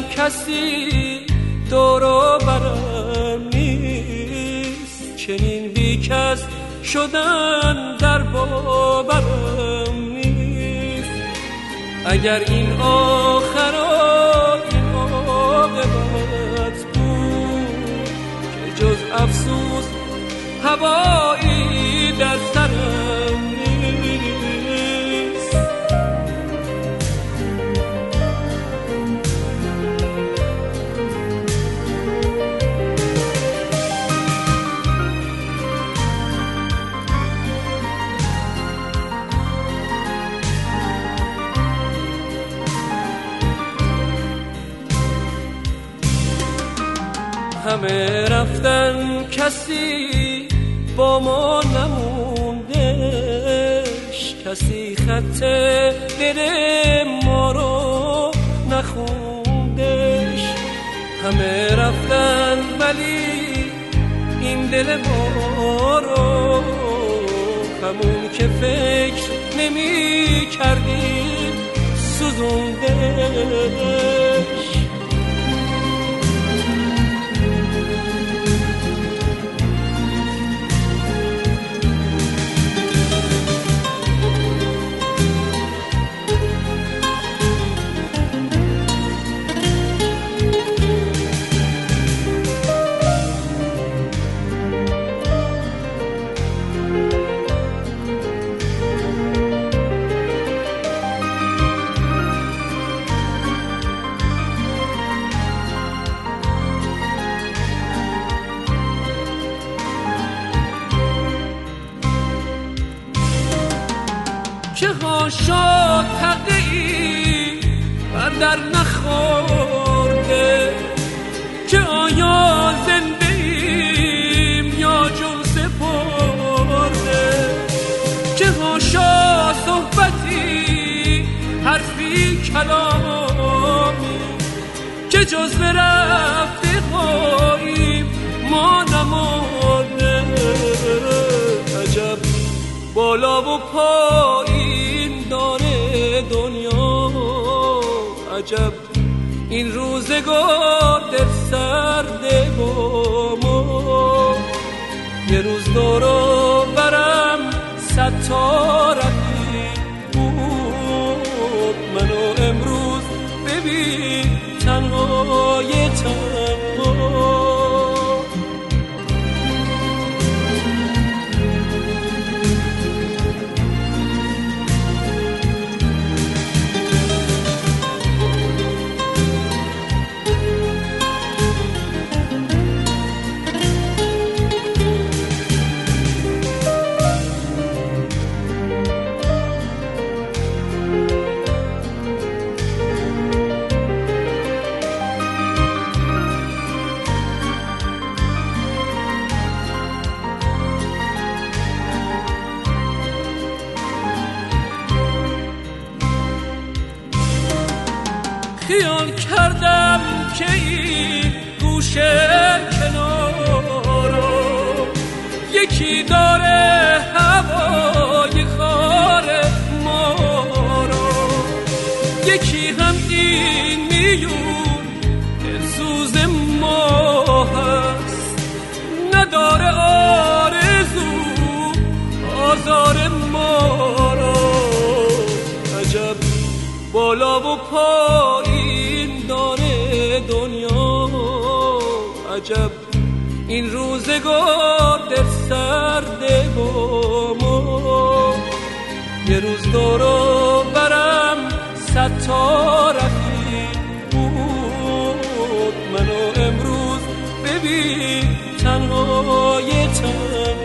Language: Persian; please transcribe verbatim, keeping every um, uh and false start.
کسی دور و برم نیست، چنین بی کس شدن در باورم نیست. اگر این آخرات این عاقبت بود که جز افسوس هوایی در سرم نیست. همه رفتن کسی با ما نموندش، کسی خط دل ما رو نخوندش. همه رفتن ولی این دل ما رو همون که فکر نمی کردیم سوزوندش. چه ها شد حقی بر در نخورده، که آیا زنده ایم یا جون سپرده. چه ها شد صحبتی حرفی کلامی، که جز به رفته خواهیم ما نمانده. عجب بالا و پایین داره دنیا، عجب این روزگار در سرده با ما. یه روز دور و برم صد تا رفیق بود، منو امروز ببین تنهای تنها. خیال کردم که این گوشه کنارو یکی داره هوای خار ما رو، یکی هم این میون سوز ما هست، نداره آرزو آزار ما رو. عجب بالا و پایین داره دنیا، عجب این روزگار در سرده با ما. یه روز دور و برم صد تا رفیق بود، منو امروز ببین تنهای تنها.